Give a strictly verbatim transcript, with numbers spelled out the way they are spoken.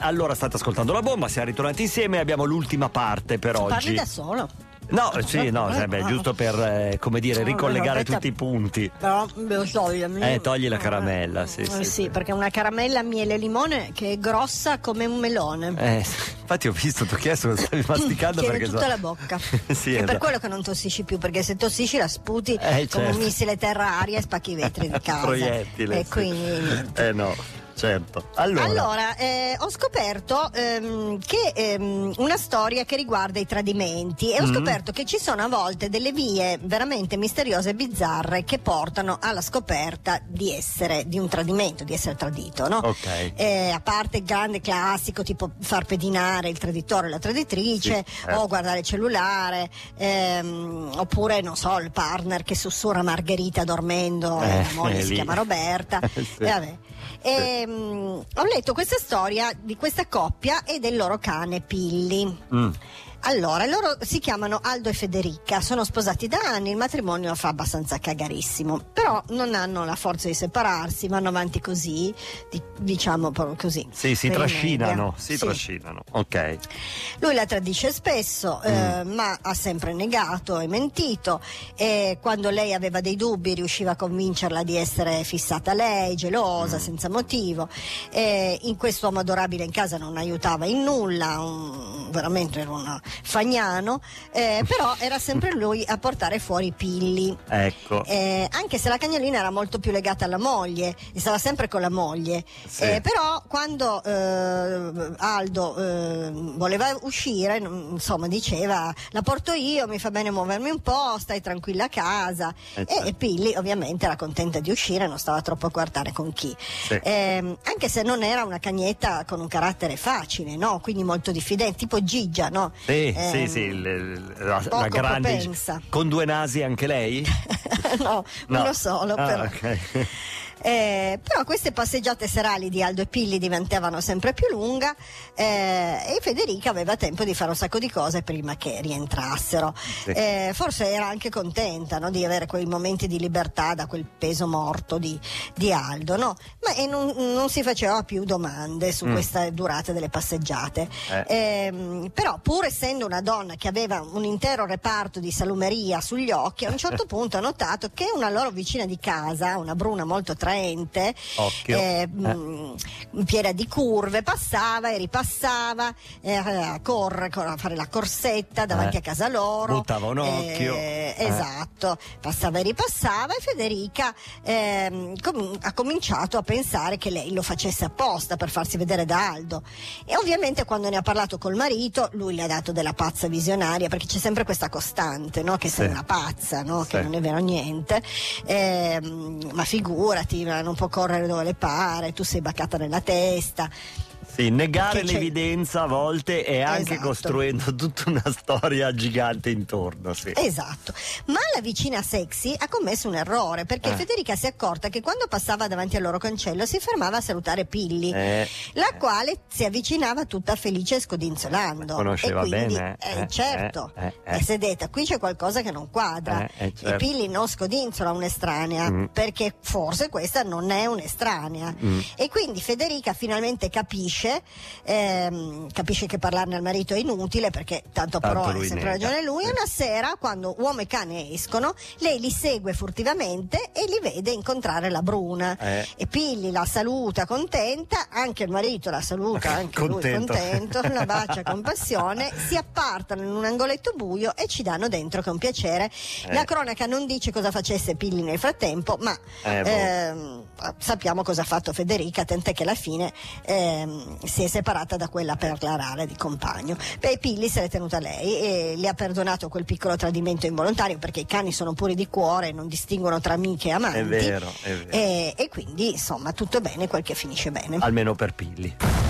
allora state ascoltando La Bomba, siamo ritornati insieme e abbiamo l'ultima parte per oggi. Parli da solo. No, sì, no, beh, giusto per, eh, come dire, ricollegare tutti i punti. Però devo togliermi. Eh, togli la caramella, sì, Eh, sì, sì, sì. perché una caramella miele e limone che è grossa come un melone. Eh, infatti ho visto, ti ho chiesto, lo stavi masticando Tiene perché tutta so- la bocca. Sì, è esatto. per quello che non tossisci più, perché se tossisci la sputi Eh, come certo. un missile terra-aria e spacchi i vetri di casa. Proiettile, E sì. quindi niente. Eh no, certo. Allora, Allora, eh, ho scoperto ehm, che ehm, una storia che riguarda i tradimenti e ho Mm. scoperto che ci sono a volte delle vie veramente misteriose e bizzarre che portano alla scoperta di essere di un tradimento, di essere tradito, no? ok. Eh, a parte il grande classico tipo far pedinare il traditore o la traditrice, Sì, eh. o guardare il cellulare, ehm, oppure non so, il partner che sussurra Margherita dormendo e Eh, la moglie eh, si lì. chiama Roberta. Sì. E vabbè. Ehm, ho letto questa storia di questa coppia e del loro cane Pilli. Mm. Allora, loro si chiamano Aldo e Federica, sono sposati da anni, il matrimonio fa abbastanza cagarissimo, però non hanno la forza di separarsi, vanno avanti così, di- diciamo proprio così. Sì, si per i trascinano, media. si Sì. trascinano. Ok. Lui la tradisce spesso, eh, ma ha sempre negato e mentito, e quando lei aveva dei dubbi riusciva a convincerla di essere fissata a lei, gelosa, senza motivo. E in questo uomo adorabile in casa non aiutava in nulla, un- veramente era un fagnano, eh, però era sempre lui a portare fuori i Pilli. Ecco. Eh, anche se la cagnolina era molto più legata alla moglie e stava sempre con la moglie. Sì. Eh, però quando eh, Aldo eh, voleva uscire, n- insomma diceva la porto io, mi fa bene muovermi un po', stai tranquilla a casa. Eh, E, certo. e Pilli ovviamente era contenta di uscire, non stava troppo a guardare con chi. Sì. Eh, anche se non era una cagnetta con un carattere facile, no? Quindi molto diffidente, tipo Gigia, no? Sì, Ehm, sì, sì, il- il- la, poco la grande. propensa. Con due nasi anche lei? No, No. uno solo Ah, però. ok. Eh, però queste passeggiate serali di Aldo e Pilli diventavano sempre più lunga, eh, e Federica aveva tempo di fare un sacco di cose prima che rientrassero. Sì. Eh, forse era anche contenta, no, di avere quei momenti di libertà da quel peso morto di, di Aldo, no? Ma e non, non si faceva più domande su Mm. questa durata delle passeggiate. Eh. Ehm, però pur essendo una donna che aveva un intero reparto di salumeria sugli occhi, a un certo punto ha notato che una loro vicina di casa, una bruna molto attraente, Occhio. eh, mh, piena di curve, passava e ripassava, eh, a correre, a fare la corsetta davanti Eh. a casa loro. Buttava un occhio. Eh, Eh. Esatto, passava e ripassava, e Federica ehm, com- ha cominciato a pensare che lei lo facesse apposta per farsi vedere da Aldo. E ovviamente quando ne ha parlato col marito, lui le ha dato della pazza visionaria, perché c'è sempre questa costante, no? Che sei Sì. una pazza, no? Sì. Che non è vero niente. Ehm, ma figurati, ma non può correre dove le pare, tu sei baccata nella testa. Sì, negare Che c'è- l'evidenza a volte e anche Esatto. costruendo tutta una storia gigante intorno, sì. Esatto, ma la vicina sexy ha commesso un errore, perché Eh. Federica si è accorta che quando passava davanti al loro cancello si fermava a salutare Pilli, Eh, la quale si avvicinava tutta felice e scodinzolando. Conosceva e quindi, bene, eh, eh, certo, eh, eh, eh. e si è detta qui c'è qualcosa che non quadra. Eh, eh, E certo. Pilli non scodinzola un'estranea, Mm. perché forse questa non è un'estranea. Mm. E quindi Federica finalmente capisce, ehm, capisce che parlarne al marito è inutile, perché tanto, Tanto però ha lui sempre nega. ragione lui. Sì. E una sera, quando uomo e cane escono, lei li segue furtivamente e li vede incontrare la bruna. Eh. E Pilli la saluta contenta, anche il marito la saluta, anche Contento. lui contento, la bacia con passione, si appartano in un angoletto buio e ci danno dentro con piacere. Eh. La cronaca non dice cosa facesse Pilli nel frattempo, ma Eh, boh. ehm, sappiamo cosa ha fatto Federica, tant'è che alla fine ehm, si è separata da quella per la rara di compagno. Beh, Pilli se l'è tenuta lei e le ha perdonato quel piccolo tradimento involontario, perché i cani sono puri di cuore, non distinguono tra amiche e amanti. È vero, è vero. E, e quindi insomma tutto bene quel che finisce bene. Almeno per Pilli.